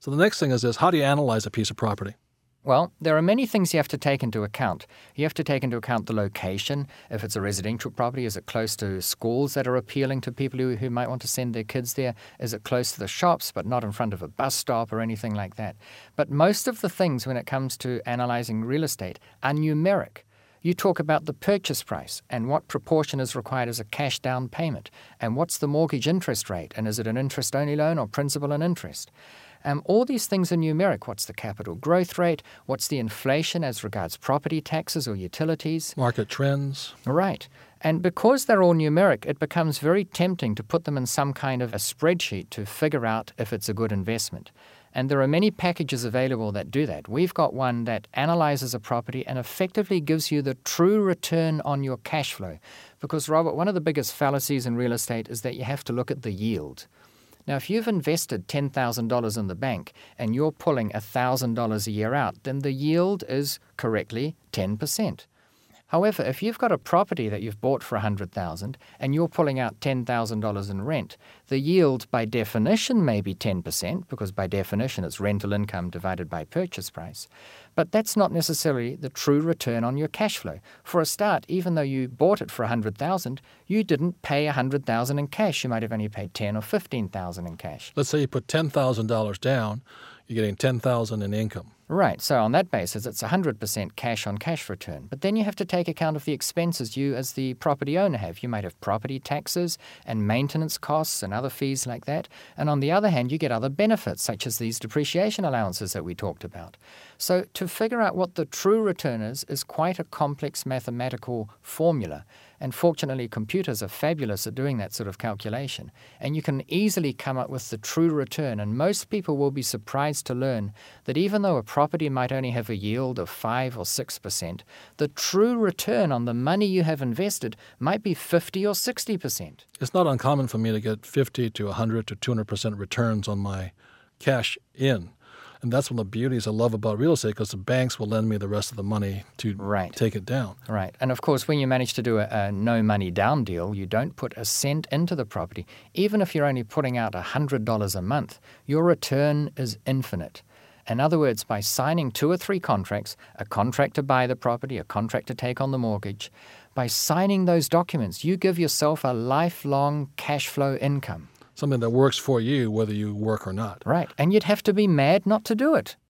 So the next thing is this: how do you analyze a piece of property? Well, there are many things you have to take into account. You have to take into account the location. If it's a residential property, is it close to schools that are appealing to people who might want to send their kids there? Is it close to the shops but not in front of a bus stop or anything like that? But most of the things when it comes to analyzing real estate are numeric. You talk about the purchase price and what proportion is required as a cash down payment, and what's the mortgage interest rate, and is it an interest-only loan or principal and interest? All these things are numeric. What's the capital growth rate? What's the inflation as regards property taxes or utilities? Market trends. Right. And because they're all numeric, it becomes very tempting to put them in some kind of a spreadsheet to figure out if it's a good investment. And there are many packages available that do that. We've got one that analyzes a property and effectively gives you the true return on your cash flow. Because, Robert, one of the biggest fallacies in real estate is that you have to look at the yield. Now, if you've invested $10,000 in the bank and you're pulling $1,000 a year out, then the yield is correctly 10%. However, if you've got a property that you've bought for $100,000 and you're pulling out $10,000 in rent, the yield by definition may be 10%, because by definition it's rental income divided by purchase price. But that's not necessarily the true return on your cash flow. For a start, even though you bought it for $100,000, you didn't pay $100,000 in cash. You might have only paid $10,000 or $15,000 in cash. Let's say you put $10,000 down, you're getting $10,000 in income. Right, so on that basis, it's 100% cash-on-cash return. But then you have to take account of the expenses you as the property owner have. You might have property taxes and maintenance costs and other fees like that. And on the other hand, you get other benefits, such as these depreciation allowances that we talked about. So to figure out what the true return is quite a complex mathematical formula. And fortunately, computers are fabulous at doing that sort of calculation. And you can easily come up with the true return. And most people will be surprised to learn that even though a property might only have a yield of 5 or 6%, the true return on the money you have invested might be 50 or 60%. It's not uncommon for me to get 50 to 100 to 200% returns on my cash in. And that's one of the beauties I love about real estate, because the banks will lend me the rest of the money to take it down. Right. And of course, when you manage to do a no money down deal, you don't put a cent into the property. Even if you're only putting out $100 a month, your return is infinite. In other words, by signing 2 or 3 contracts, a contract to buy the property, a contract to take on the mortgage, by signing those documents, you give yourself a lifelong cash flow income. Something that works for you whether you work or not. Right. And you'd have to be mad not to do it.